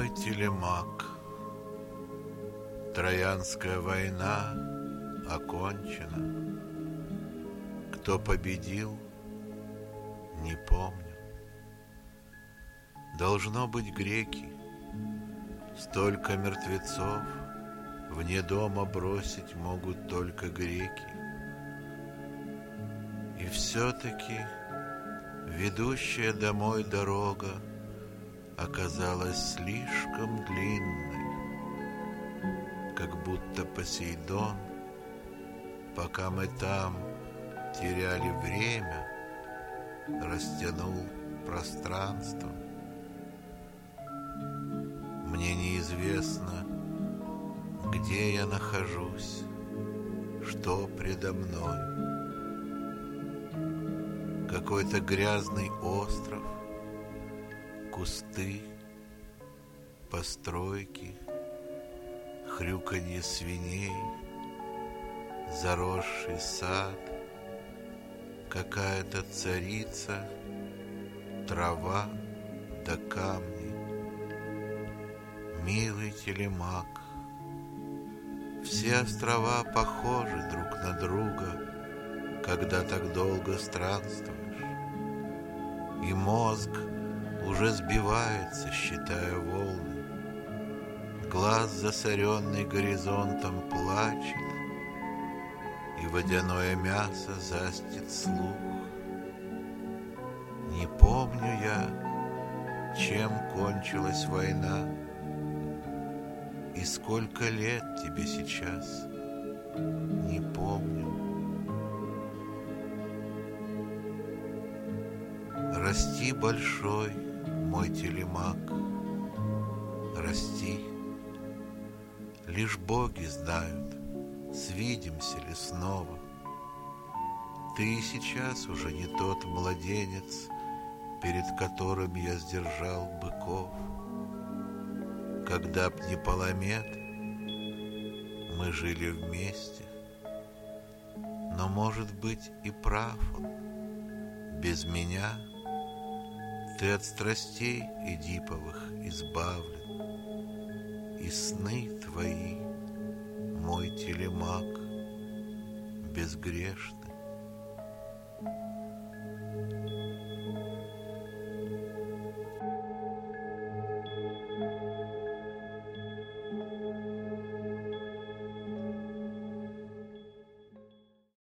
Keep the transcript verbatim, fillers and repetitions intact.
Мой телемак, Троянская война окончена. Кто победил, не помню. Должно быть, греки. Столько мертвецов вне дома бросить могут только греки. И все-таки ведущая домой дорога оказалась слишком длинной, как будто Посейдон, пока мы там теряли время, растянул пространство. Мне неизвестно, где я нахожусь, что предо мной. Какой-то грязный остров, кусты, постройки, хрюканье свиней, заросший сад, какая-то царица, трава да камни. Милый телемак, все острова похожи друг на друга, когда так долго странствуешь, и мозг уже сбивается, считая волны. Глаз, засоренный горизонтом, плачет, и водяное мясо застит слух. Не помню я, чем кончилась война, и сколько лет тебе сейчас, не помню. Расти большой, мой телемак, расти. Лишь боги знают, свидимся ли снова. Ты сейчас уже не тот младенец, перед которым я сдержал быков. Когда б не Паламет, мы жили вместе. Но, может быть, и прав он. Без меня ты от страстей эдиповых избавлен, и сны твои, мой телемак, безгрешны.